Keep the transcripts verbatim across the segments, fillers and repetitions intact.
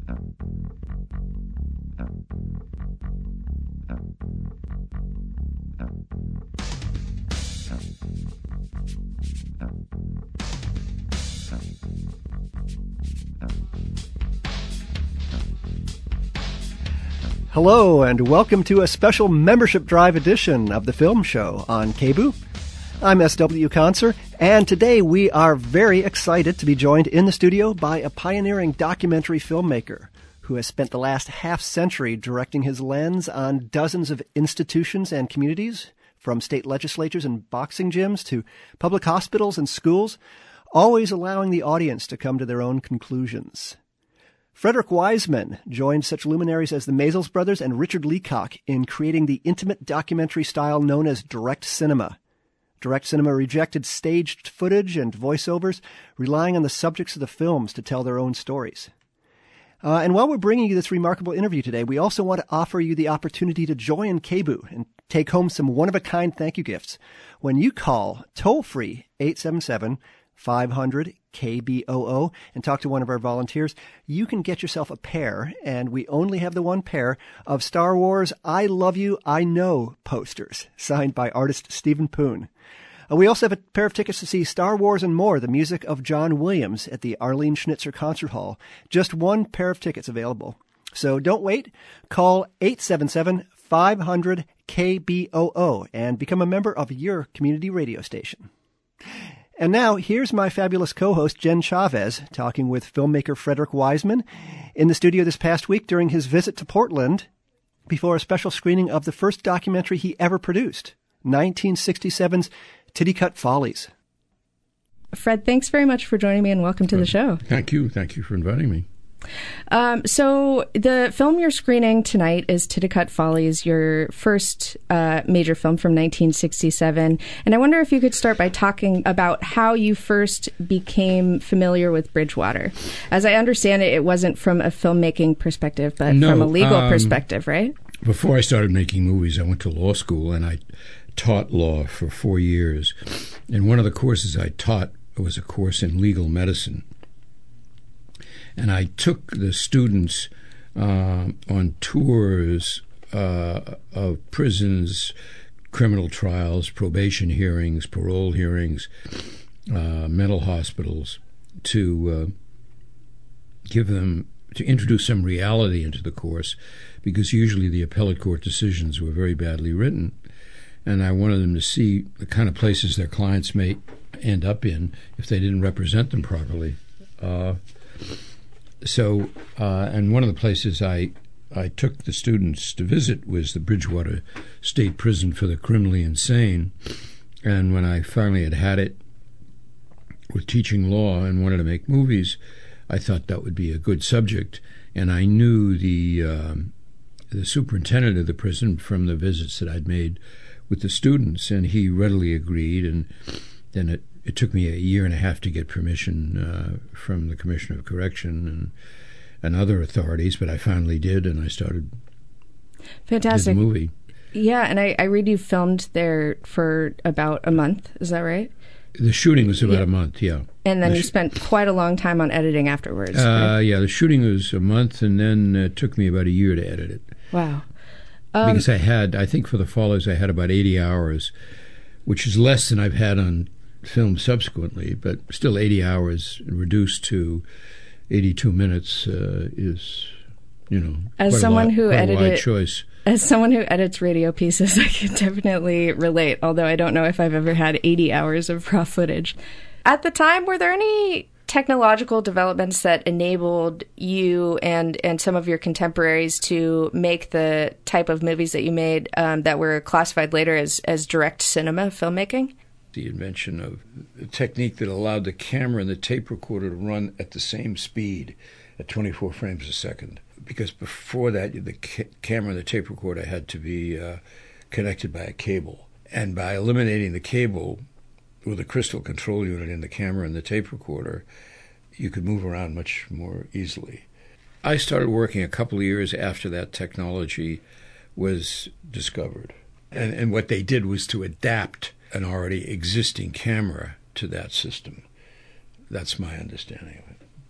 Hello, and welcome to a special membership drive edition of the Film Show on K B O O. I'm S W Conser, and today we are very excited to be joined in the studio by a pioneering documentary filmmaker who has spent the last half-century directing his lens on dozens of institutions and communities, from state legislatures and boxing gyms to public hospitals and schools, always allowing the audience to come to their own conclusions. Frederick Wiseman joined such luminaries as the Maysles brothers and Richard Leacock in creating the intimate documentary style known as direct cinema. Direct cinema rejected staged footage and voiceovers, relying on the subjects of the films to tell their own stories. Uh, and while we're bringing you this remarkable interview today, we also want to offer you the opportunity to join K B O O and take home some one-of-a-kind thank you gifts when you call toll-free eight seven seven, five hundred, K B O O and talk to one of our volunteers. You can get yourself a pair, and we only have the one pair, of Star Wars I Love You, I Know posters, signed by artist Stephen Poon. Uh, we also have a pair of tickets to see Star Wars and More, the music of John Williams, at the Arlene Schnitzer Concert Hall. Just one pair of tickets available. So don't wait. Call eight seven seven, five hundred, K B O O and become a member of your community radio station. And now, here's my fabulous co-host, Jen Chavez, talking with filmmaker Frederick Wiseman in the studio this past week during his visit to Portland before a special screening of the first documentary he ever produced, nineteen sixty-seven's Titicut Follies. Fred, thanks very much for joining me, and welcome to the show. Thank you. Thank you for inviting me. Um, so the film you're screening tonight is Titicut Follies, your first uh, major film from nineteen sixty-seven. And I wonder if you could start by talking about how you first became familiar with Bridgewater. As I understand it, it wasn't from a filmmaking perspective, but no, from a legal um, perspective, right? Before I started making movies, I went to law school, and I taught law for four years. And one of the courses I taught was a course in legal medicine. And I took the students uh, on tours uh, of prisons, criminal trials, probation hearings, parole hearings, uh, mental hospitals, to uh, give them, to introduce some reality into the course, because usually the appellate court decisions were very badly written. And I wanted them to see the kind of places their clients may end up in if they didn't represent them properly. Uh, So, uh, and one of the places I I took the students to visit was the Bridgewater State Prison for the Criminally Insane. And when I finally had had it with teaching law and wanted to make movies, I thought that would be a good subject. And I knew the um, the superintendent of the prison from the visits that I'd made with the students, and he readily agreed. And then it It took me a year and a half to get permission uh, from the Commissioner of Correction and and other authorities, but I finally did, and I started Fantastic. did the movie. Yeah, and I, I read you filmed there for about a month. Is that right? The shooting was about yeah. a month, yeah. And then the you sh- spent quite a long time on editing afterwards. Uh, right? Yeah, the shooting was a month, and then it took me about a year to edit it. Wow. Um, because I had, I think for the Follies, I had about eighty hours, which is less than I've had on film subsequently, but still eighty hours reduced to eighty-two minutes uh, is, you know, as quite someone a lot, who quite edited a wide choice. As someone who edits radio pieces, I can definitely relate, although I don't know if I've ever had eighty hours of raw footage. At the time, were there any technological developments that enabled you and, and some of your contemporaries to make the type of movies that you made um, that were classified later as, as direct cinema filmmaking? The invention of a technique that allowed the camera and the tape recorder to run at the same speed at twenty-four frames a second. Because before that, the ca- camera and the tape recorder had to be uh, connected by a cable. And by eliminating the cable with a crystal control unit in the camera and the tape recorder, you could move around much more easily. I started working a couple of years after that technology was discovered. And, and what they did was to adapt an already existing camera to that system. That's my understanding of it.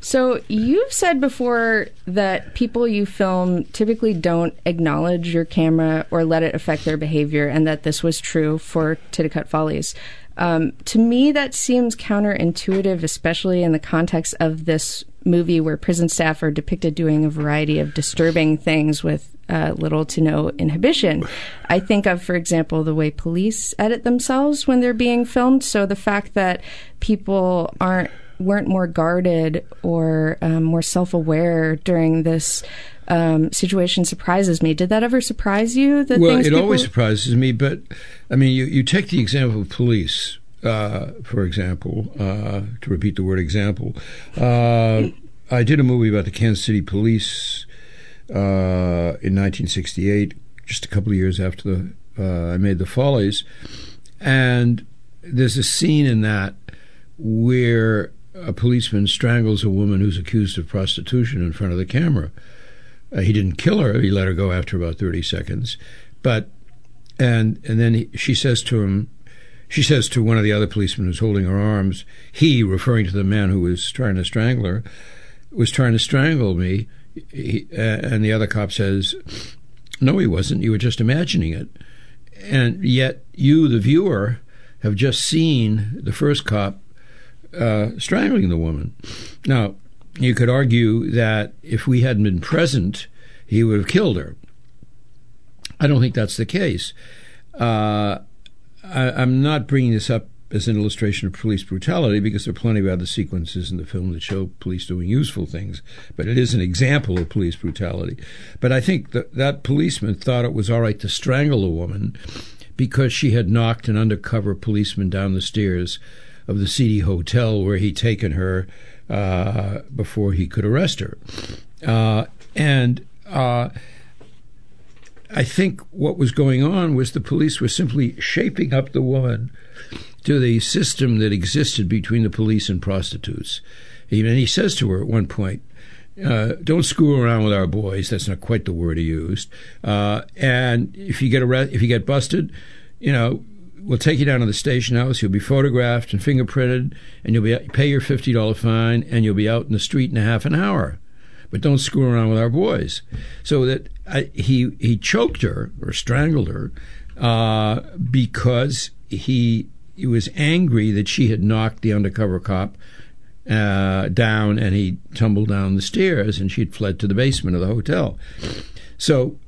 So you've said before that people you film typically don't acknowledge your camera or let it affect their behavior, and that this was true for Titicut Follies. Um, to me, that seems counterintuitive, especially in the context of this movie where prison staff are depicted doing a variety of disturbing things with uh, little to no inhibition. I think of, for example, the way police edit themselves when they're being filmed. So the fact that people aren't weren't more guarded or um, more self-aware during this um, situation surprises me. Did that ever surprise you? That well, things it people... always surprises me, but, I mean, you, you take the example of police, uh, for example, uh, to repeat the word example. Uh, I did a movie about the Kansas City Police uh, in nineteen sixty-eight, just a couple of years after the, uh, I made The Follies, and there's a scene in that where a policeman strangles a woman who's accused of prostitution in front of the camera. Uh, he didn't kill her. He let her go after about thirty seconds. But, and and then he, she says to him, she says to one of the other policemen who's holding her arms, he, referring to the man who was trying to strangle her, was trying to strangle me. He, uh, and the other cop says, no, he wasn't. You were just imagining it. And yet you, the viewer, have just seen the first cop Uh, strangling the woman. Now, you could argue that if we hadn't been present, he would have killed her. I don't think that's the case. Uh, I, I'm not bringing this up as an illustration of police brutality because there are plenty of other sequences in the film that show police doing useful things, but it is an example of police brutality. But I think that that policeman thought it was all right to strangle a woman because she had knocked an undercover policeman down the stairs of the seedy hotel where he'd taken her uh, before he could arrest her. Uh, and uh, I think what was going on was the police were simply shaping up the woman to the system that existed between the police and prostitutes. Even he says to her at one point, uh, don't screw around with our boys. That's not quite the word he used. Uh, and if you get arrested, if you get busted, you know, we'll take you down to the station house. You'll be photographed and fingerprinted, and you'll be pay your fifty dollars fine, and you'll be out in the street in a half an hour. But don't screw around with our boys. So that I, he he choked her or strangled her uh, because he he was angry that she had knocked the undercover cop uh, down, and he tumbled down the stairs, and she'd fled to the basement of the hotel. So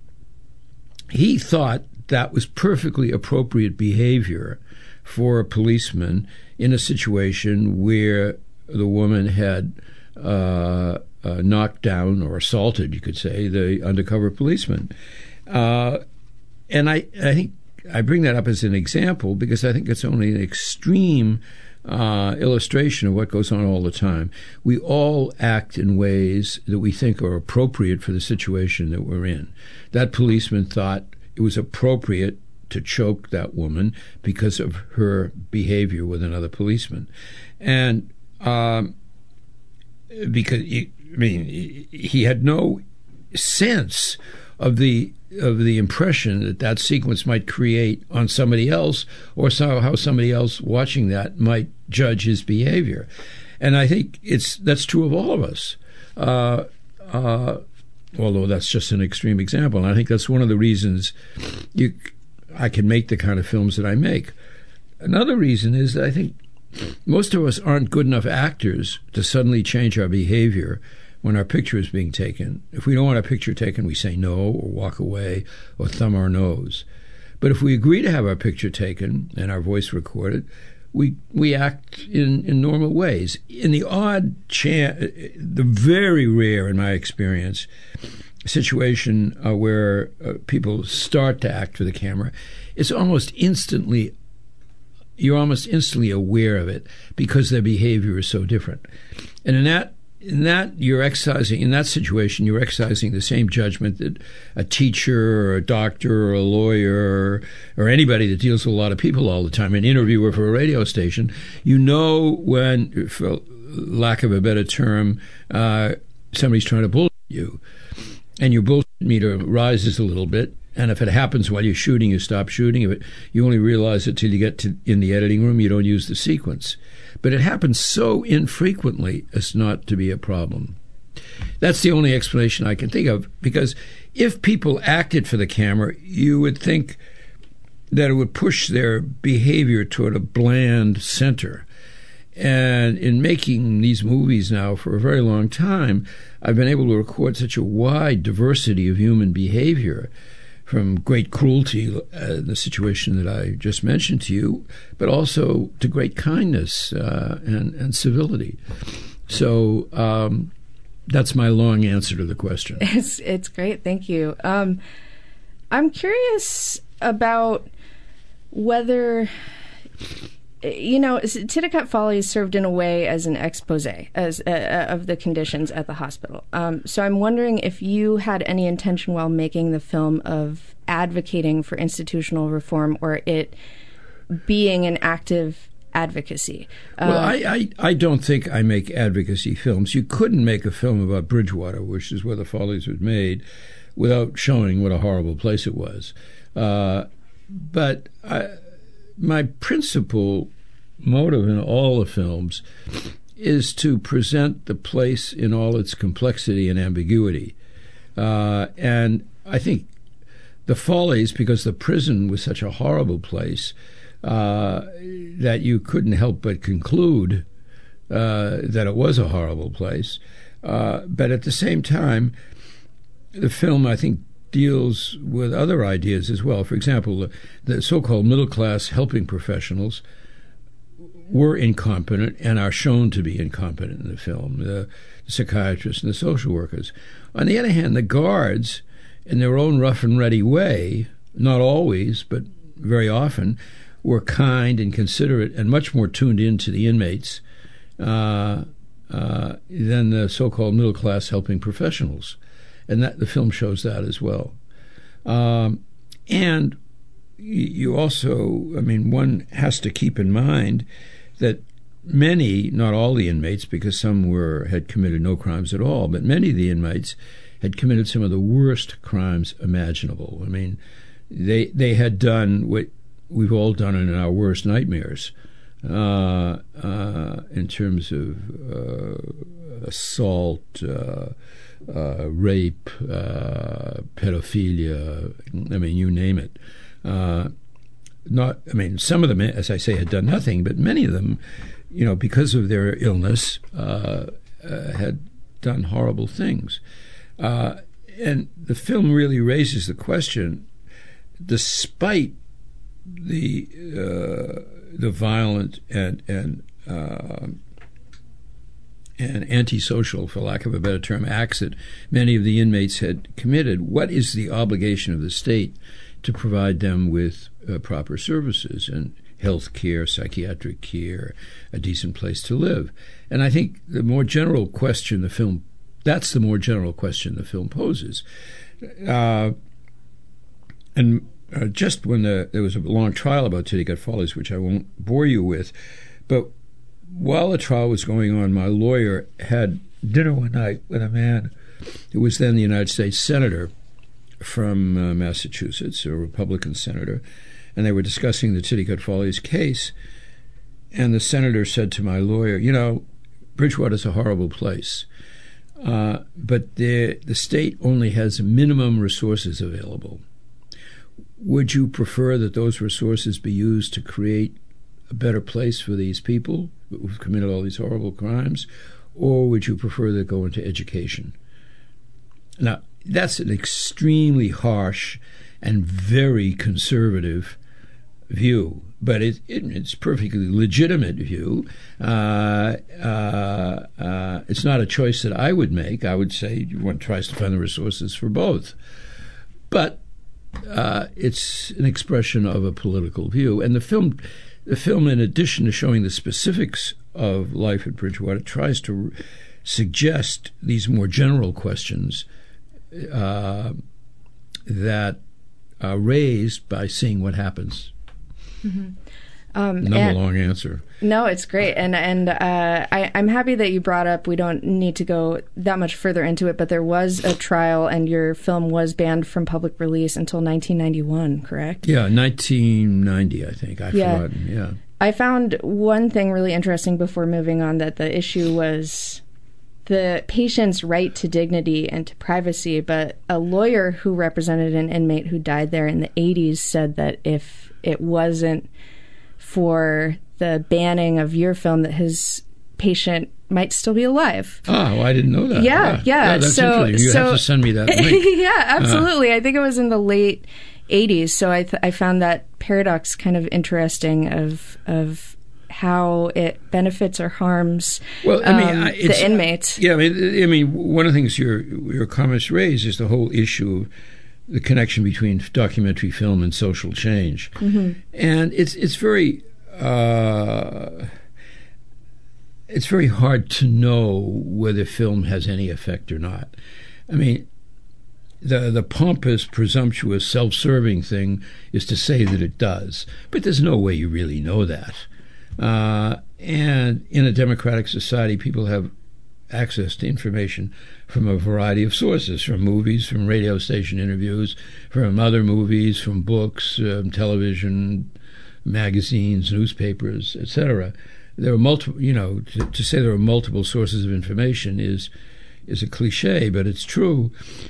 he thought that was perfectly appropriate behavior for a policeman in a situation where the woman had uh, uh, knocked down or assaulted, you could say, the undercover policeman. Uh, and I, I think I bring that up as an example because I think it's only an extreme uh, illustration of what goes on all the time. We all act in ways that we think are appropriate for the situation that we're in. That policeman thought it was appropriate to choke that woman because of her behavior with another policeman. And um, because, he, I mean, he had no sense of the of the impression that that sequence might create on somebody else, or so, how somebody else watching that might judge his behavior. And I think it's that's true of all of us. Uh, uh, although that's just an extreme example. And I think that's one of the reasons you, I can make the kind of films that I make. Another reason is that I think most of us aren't good enough actors to suddenly change our behavior when our picture is being taken. If we don't want our picture taken, we say no or walk away or thumb our nose. But if we agree to have our picture taken and our voice recorded, we we act in, in normal ways. In the odd chance, the very rare, in my experience, situation uh, where uh, people start to act for the camera, it's almost instantly, you're almost instantly aware of it because their behavior is so different. And in that In that, you're exercising, in that situation, you're exercising the same judgment that a teacher or a doctor or a lawyer or, or anybody that deals with a lot of people all the time, an interviewer for a radio station. You know when, for lack of a better term, uh, somebody's trying to bullshit you, and your bullshit meter rises a little bit, And if it happens while you're shooting, you stop shooting. If it, you only realize it till you get to in the editing room, you don't use the sequence. But it happens so infrequently as not to be a problem. That's the only explanation I can think of, because if people acted for the camera, you would think that it would push their behavior toward a bland center. And in making these movies now for a very long time, I've been able to record such a wide diversity of human behavior, from great cruelty, uh, the situation that I just mentioned to you, but also to great kindness uh, and, and civility. So um, that's my long answer to the question. It's, it's great. Thank you. Um, I'm curious about whether... You know, Titicut Follies served in a way as an expose as uh, of the conditions at the hospital. Um, so I'm wondering if you had any intention while making the film of advocating for institutional reform, or it being an active advocacy. Uh, well, I, I, I don't think I make advocacy films. You couldn't make a film about Bridgewater, which is where the Follies was made, without showing what a horrible place it was. Uh, but I... My principal motive in all the films is to present the place in all its complexity and ambiguity. Uh, and I think the Follies, because the prison was such a horrible place uh, that you couldn't help but conclude uh, that it was a horrible place. Uh, but at the same time, the film, I think, deals with other ideas as well. For example, the, the so-called middle-class helping professionals were incompetent and are shown to be incompetent in the film, the, the psychiatrists and the social workers. On the other hand, the guards, in their own rough and ready way, not always, but very often, were kind and considerate and much more tuned in to the inmates uh, uh, than the so-called middle-class helping professionals. And that the film shows that as well. Um, and you also, I mean, one has to keep in mind that many, not all the inmates, because some were had committed no crimes at all, but many of the inmates had committed some of the worst crimes imaginable. I mean, they they had done what we've all done in our worst nightmares, uh, uh, in terms of uh, assault, uh, Uh, rape, uh, pedophilia, I mean, you name it. Uh, not, I mean, some of them, as I say, had done nothing, but many of them, you know, because of their illness, uh, uh, had done horrible things. Uh, and the film really raises the question, despite the uh, the violent and and uh, and antisocial, for lack of a better term, acts that many of the inmates had committed, what is the obligation of the state to provide them with uh, proper services and health care, psychiatric care, a decent place to live? And I think the more general question the film, that's the more general question the film poses. Uh, and uh, just when the, there was a long trial about Titicut Follies, which I won't bore you with, but while the trial was going on, my lawyer had dinner one night with a man who was then the United States Senator from uh, Massachusetts, a Republican senator, and they were discussing the Titicut Follies case. And the senator said to my lawyer, you know, Bridgewater's a horrible place, uh, but the, the state only has minimum resources available. Would you prefer that those resources be used to create a better place for these people who've committed all these horrible crimes, or would you prefer they go into education? Now, that's an extremely harsh and very conservative view, but it, it, it's a perfectly legitimate view. Uh, uh, uh, it's not a choice that I would make. I would say one tries to find the resources for both. But uh, it's an expression of a political view. And the film, the film, in addition to showing the specifics of life at Bridgewater, tries to suggest these more general questions uh, that are raised by seeing what happens. Mm-hmm. Um, Another long answer. No, it's great. And and uh, I, I'm happy that you brought up, we don't need to go that much further into it, but there was a trial and your film was banned from public release until nineteen ninety-one, correct? Yeah, nineteen ninety, I think. I've yeah. forgotten, yeah. I found one thing really interesting before moving on, that the issue was the patient's right to dignity and to privacy, but a lawyer who represented an inmate who died there in the eighties said that if it wasn't for the banning of your film, that his patient might still be alive. Oh, well, I didn't know that. Yeah, yeah. yeah. yeah that's so, interesting. You so, have to send me that link. Yeah, absolutely. Uh, I think it was in the late eighties, so I th- I found that paradox kind of interesting of of how it benefits or harms well, I mean, um, I, the inmates. Yeah, I mean, I mean, one of the things your your comments raise is the whole issue of the connection between documentary film and social change, mm-hmm. and it's it's very uh, it's very hard to know whether film has any effect or not. I mean, the the pompous, presumptuous, self-serving thing is to say that it does, but there's no way you really know that. Uh, and in a democratic society, people have access to information from a variety of sources, from movies, from radio station interviews, from other movies, from books, um, television, magazines, newspapers, et cetera. There are multiple, you know, to, to say there are multiple sources of information is is a cliche, but it's true.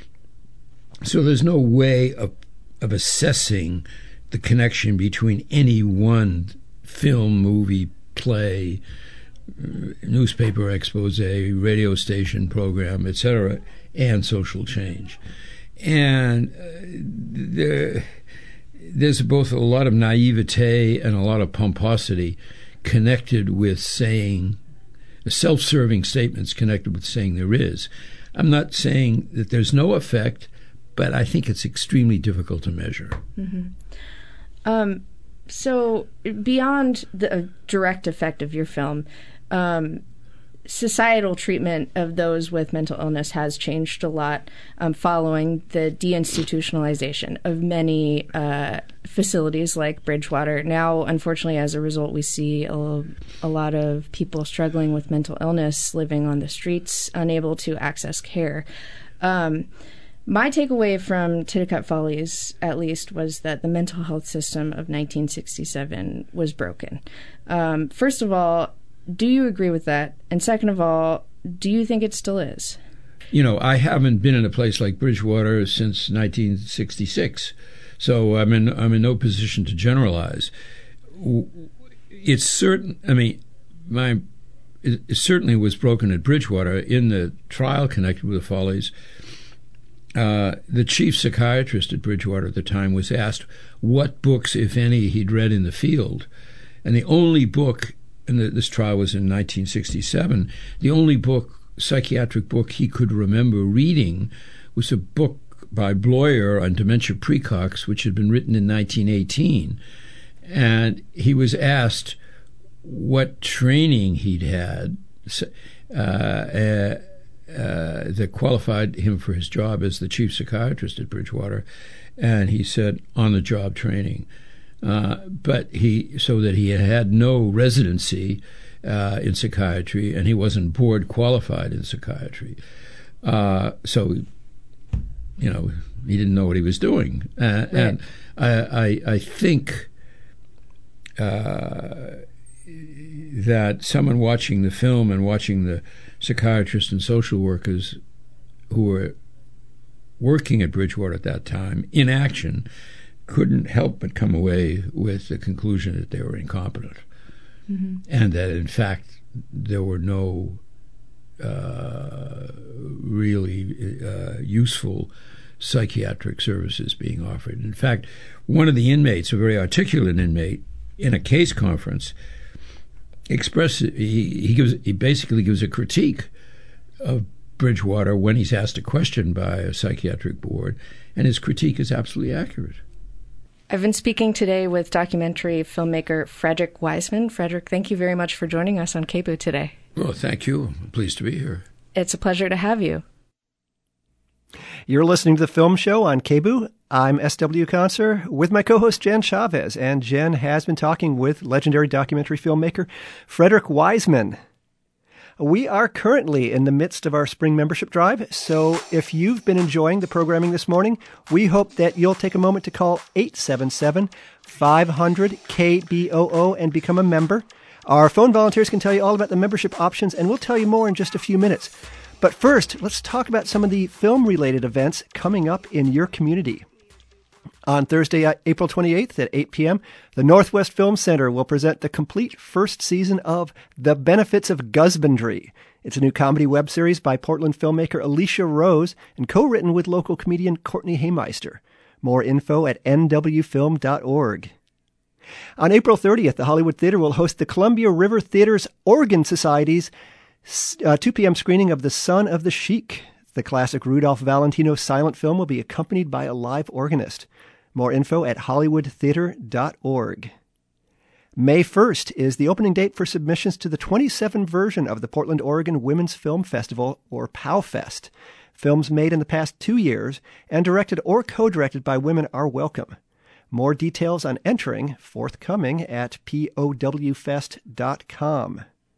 So there's no way of of assessing the connection between any one film, movie, play, newspaper expose, radio station program, et cetera, and social change. And uh, there, there's both a lot of naivete and a lot of pomposity connected with saying, self-serving statements connected with saying there is. I'm not saying that there's no effect, but I think it's extremely difficult to measure. Mm-hmm. Um, so beyond the direct effect of your film, um, societal treatment of those with mental illness has changed a lot um, following the deinstitutionalization of many uh, facilities like Bridgewater. Now, unfortunately, as a result, we see a, a lot of people struggling with mental illness living on the streets, unable to access care. Um, my takeaway from Titicut Follies, at least, was that the mental health system of nineteen sixty-seven was broken. Um, first of all, do you agree with that? And second of all, do you think it still is? You know, I haven't been in a place like Bridgewater since nineteen sixty-six, so I'm in I'm in no position to generalize. It's certain. I mean, my it, it certainly was broken at Bridgewater. In the trial connected with the Follies, uh, the chief psychiatrist at Bridgewater at the time was asked what books, if any, he'd read in the field, and the only book. And the, this trial was in nineteen sixty-seven. The only book, psychiatric book he could remember reading was a book by Bloyer on dementia precox, which had been written in nineteen eighteen. And he was asked what training he'd had uh, uh, uh, that qualified him for his job as the chief psychiatrist at Bridgewater. And he said, on-the-job training. Uh, but he, so that he had no residency uh, in psychiatry, and he wasn't board qualified in psychiatry. Uh, so, you know, he didn't know what he was doing. Uh, right. And I, I, I think uh, that someone watching the film and watching the psychiatrists and social workers who were working at Bridgewater at that time in action couldn't help but come away with the conclusion that they were incompetent, mm-hmm. and that, in fact, there were no uh, really uh, useful psychiatric services being offered. In fact, one of the inmates, a very articulate inmate, in a case conference, expressed he, he gives he basically gives a critique of Bridgewater when he's asked a question by a psychiatric board, and his critique is absolutely accurate. I've been speaking today with documentary filmmaker Frederick Wiseman. Frederick, thank you very much for joining us on K B U today. Well, thank you. I'm pleased to be here. It's a pleasure to have you. You're listening to The Film Show on K B O O. I'm S W Conser with my co-host Jen Chavez, and Jen has been talking with legendary documentary filmmaker Frederick Wiseman. We are currently in the midst of our spring membership drive, so if you've been enjoying the programming this morning, we hope that you'll take a moment to call eight seven seven, five hundred, K B O O and become a member. Our phone volunteers can tell you all about the membership options, and we'll tell you more in just a few minutes. But first, let's talk about some of the film-related events coming up in your community. On Thursday, April twenty-eighth at eight p.m., the Northwest Film Center will present the complete first season of The Benefits of Gusbandry. It's a new comedy web series by Portland filmmaker Alicia Rose and co-written with local comedian Courtney Haymeister. More info at N W film dot org. On April thirtieth, the Hollywood Theater will host the Columbia River Theater's Organ Society's uh, two p.m. screening of The Son of the Sheik. The classic Rudolph Valentino silent film will be accompanied by a live organist. More info at hollywood theater dot org. May first is the opening date for submissions to the twenty-seventh version of the Portland, Oregon Women's Film Festival, or POWFest. Films made in the past two years and directed or co-directed by women are welcome. More details on entering forthcoming at pow fest dot com.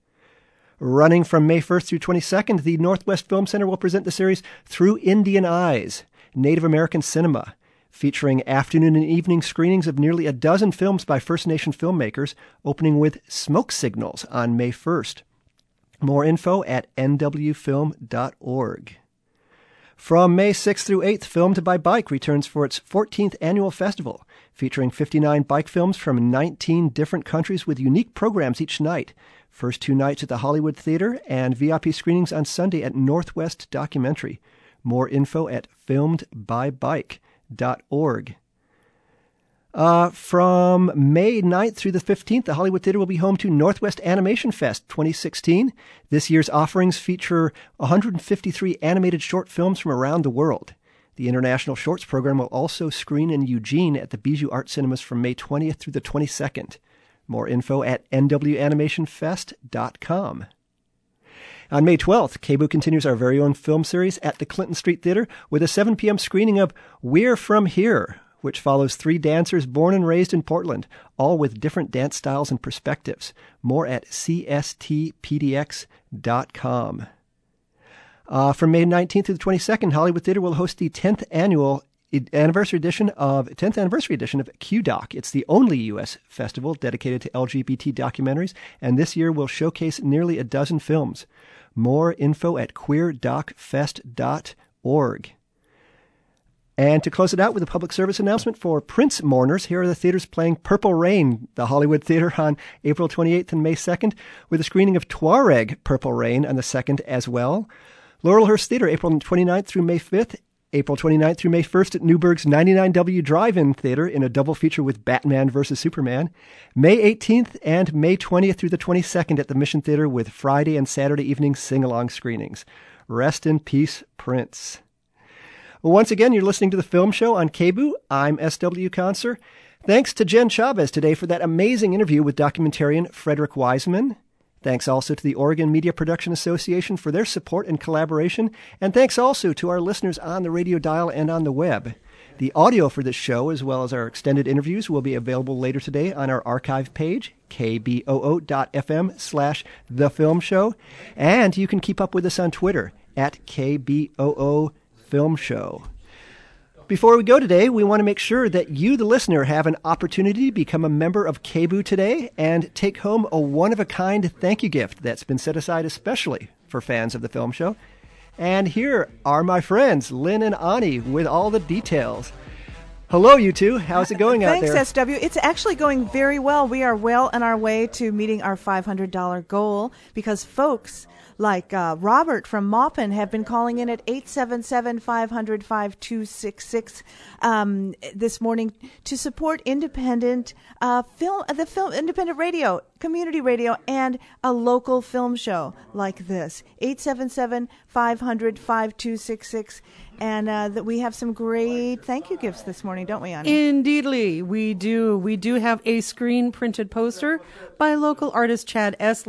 Running from May first through twenty-second, the Northwest Film Center will present the series Through Indian Eyes, Native American Cinema, featuring afternoon and evening screenings of nearly a dozen films by First Nation filmmakers, opening with Smoke Signals on May first. More info at N W film dot org. From May sixth through eighth, Filmed by Bike returns for its fourteenth annual festival, featuring fifty-nine bike films from nineteen different countries with unique programs each night. First two nights at the Hollywood Theater and V I P screenings on Sunday at Northwest Documentary. More info at filmed by bike dot org. Uh, from May ninth through the fifteenth, the Hollywood Theater will be home to Northwest Animation Fest twenty sixteen. This year's offerings feature one hundred fifty-three animated short films from around the world. The International Shorts program will also screen in Eugene at the Bijou Art Cinemas from May twentieth through the twenty-second. More info at N W animation fest dot com. On May twelfth, K B O O continues our very own film series at the Clinton Street Theater with a seven p.m. screening of We're From Here, which follows three dancers born and raised in Portland, all with different dance styles and perspectives. More at C S T P D X dot com. Uh, from May nineteenth to the twenty-second, Hollywood Theater will host the tenth annual anniversary edition of tenth anniversary edition of Q Doc. It's the only U S festival dedicated to L G B T documentaries, and this year will showcase nearly a dozen films. More info at queer doc fest dot org. And to close it out with a public service announcement for Prince mourners, here are the theaters playing Purple Rain, the Hollywood Theater on April twenty-eighth and May second, with a screening of Tuareg Purple Rain on the second as well. Laurelhurst Theater, April twenty-ninth through May fifth. April twenty-ninth through May first at Newburgh's ninety-nine W Drive-In Theater in a double feature with Batman versus Superman. May eighteenth and May twentieth through the twenty-second at the Mission Theater with Friday and Saturday evening sing-along screenings. Rest in peace, Prince. Well, once again, you're listening to The Film Show on K B O O. I'm S W Conser. Thanks to Jen Chavez today for that amazing interview with documentarian Frederick Wiseman. Thanks also to the Oregon Media Production Association for their support and collaboration. And thanks also to our listeners on the radio dial and on the web. The audio for this show, as well as our extended interviews, will be available later today on our archive page, K B O O dot F M slash The Film Show. And you can keep up with us on Twitter at K B O O Film Show. Before we go today, we want to make sure that you, the listener, have an opportunity to become a member of K B O O today and take home a one-of-a-kind thank you gift that's been set aside especially for fans of the film show. And here are my friends, Lynn and Ani, with all the details. Hello, you two. How's it going out there? Thanks, S W. It's actually going very well. We are well on our way to meeting our five hundred dollars goal because folks like uh, Robert from Maupin have been calling in at eight seven seven, five hundred, five two six six um, this morning to support independent uh, film, the film, independent radio, community radio, and a local film show like this. eight seven seven, five hundred, five two six six. And uh, that we have some great thank you gifts this morning, don't we, Ani? Indeedly, we do. We do have a screen printed poster by local artist Chad Esley.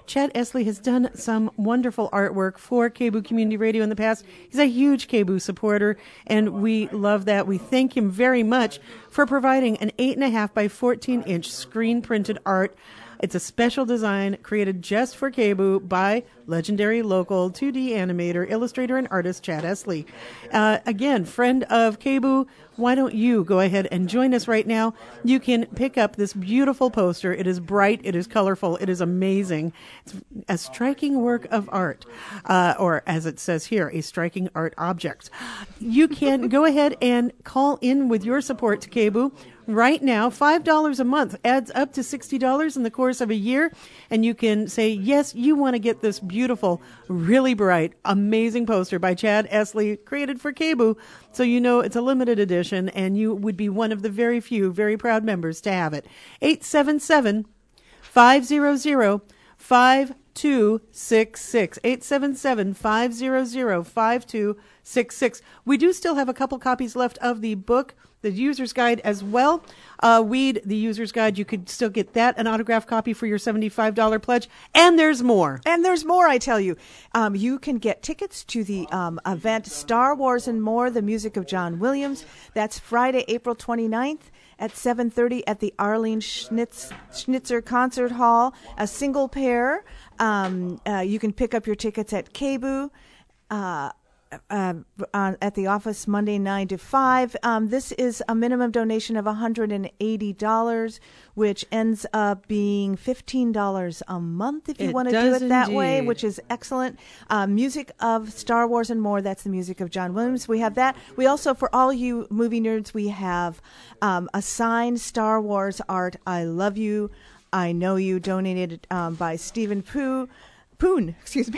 Chad Esley has done some wonderful artwork for K B O O Community Radio in the past. He's a huge K B O O supporter, and we love that. We thank him very much for providing an eight and a half by fourteen inch screen printed art. It's a special design created just for K B O O by legendary local two D animator, illustrator, and artist Chad Esley. Uh, again, friend of K B O O, why don't you go ahead and join us right now? You can pick up this beautiful poster. It is bright, it is colorful, it is amazing. It's a striking work of art, uh, or as it says here, a striking art object. You can go ahead and call in with your support to K B O O. Right now, five dollars a month adds up to sixty dollars in the course of a year, and you can say, yes, you want to get this beautiful, really bright, amazing poster by Chad Esley, created for K B O O, so you know it's a limited edition, and you would be one of the very few, very proud members to have it. eight seven seven, five hundred, five two six six. eight seven seven, five hundred, five two six six. We do still have a couple copies left of the book, the user's guide as well. Uh, Weed, the user's guide, you could still get that, an autographed copy for your seventy-five dollars pledge. And there's more. And there's more, I tell you. Um, you can get tickets to the um, event Star Wars and More, the music of John Williams. That's Friday, April twenty-ninth at seven thirty at the Arlene Schnitz, Schnitzer Concert Hall. A single pair. Um, uh, you can pick up your tickets at K B O O. Uh, Uh, uh, at the office Monday nine to five. Um, this is a minimum donation of one hundred eighty dollars, which ends up being fifteen dollars a month if you It want to do does it that indeed. way, which is excellent. Uh, music of Star Wars and More, that's the music of John Williams. We have that. We also, for all you movie nerds, we have um, a signed Star Wars art, I Love You, I Know You, donated um, by Stephen Poo, Poon, excuse me.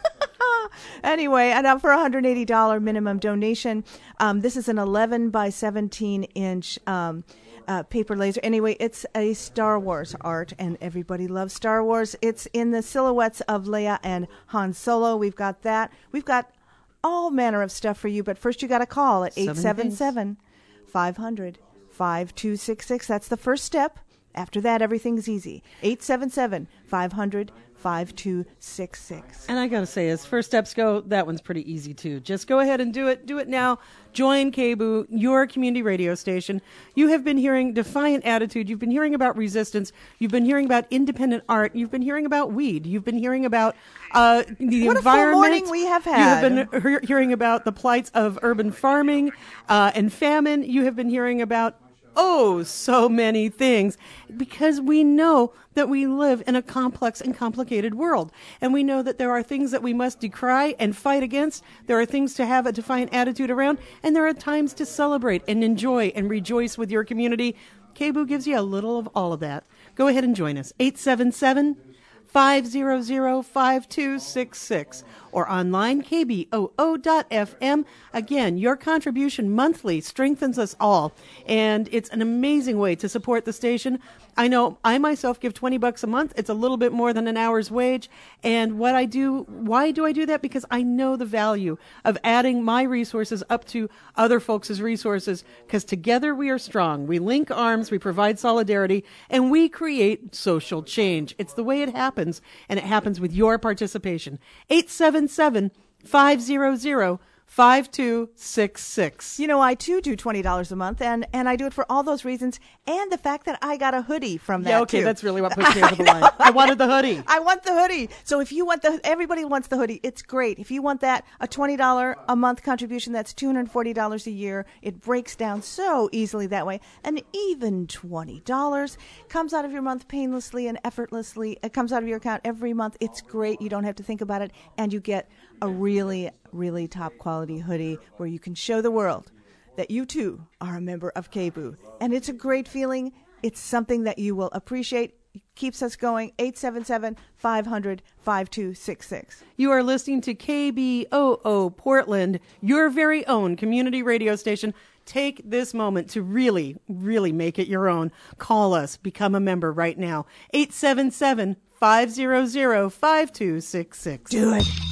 Anyway, and uh, for a one hundred eighty dollars minimum donation, um, this is an eleven by seventeen inch um, uh, paper laser. Anyway, it's a Star Wars art, and everybody loves Star Wars. It's in the silhouettes of Leia and Han Solo. We've got that. We've got all manner of stuff for you, but first you got to call at eight seven seven, five hundred, five two six six. That's the first step. After that, everything's easy. eight seven seven, five hundred, five two six six. And I got to say, as first steps go, that one's pretty easy, too. Just go ahead and do it. Do it now. Join K B O O, your community radio station. You have been hearing Defiant Attitude. You've been hearing about resistance. You've been hearing about independent art. You've been hearing about weed. You've been hearing about uh, the what environment. What a full morning we have had. You have been he- hearing about the plights of urban farming uh, and famine. You have been hearing about oh, so many things, because we know that we live in a complex and complicated world. And we know that there are things that we must decry and fight against. There are things to have a defiant attitude around. And there are times to celebrate and enjoy and rejoice with your community. K B O O gives you a little of all of that. Go ahead and join us. eight seven seven, five hundred, five two six six or online k b o o dot f m. Again, your contribution monthly strengthens us all, and it's an amazing way to support the station. I know I myself give twenty bucks a month. It's a little bit more than an hour's wage. And what I do, why do I do that? Because I know the value of adding my resources up to other folks' resources, because together we are strong. We link arms, we provide solidarity, and we create social change. It's the way it happens, and it happens with your participation. eight seven seven, five hundred, five two six six. You know, I too do twenty dollars a month, and, and I do it for all those reasons, and the fact that I got a hoodie from that. Yeah, okay, too. That's really what pushed me over the line. I wanted the hoodie. I want the hoodie. So if you want the, everybody wants the hoodie. It's great. If you want that, a twenty dollars a month contribution, that's two hundred forty dollars a year. It breaks down so easily that way. And even twenty dollars comes out of your month painlessly and effortlessly. It comes out of your account every month. It's great. You don't have to think about it, and you get a really, really top quality hoodie where you can show the world that you too are a member of K B O O. And it's a great feeling. It's something that you will appreciate. It keeps us going. eight seven seven, five hundred, five two six six. You are listening to K B O O Portland, your very own community radio station. Take this moment to really, really make it your own. Call us. Become a member right now. eight seven seven, five hundred, five two six six. Do it.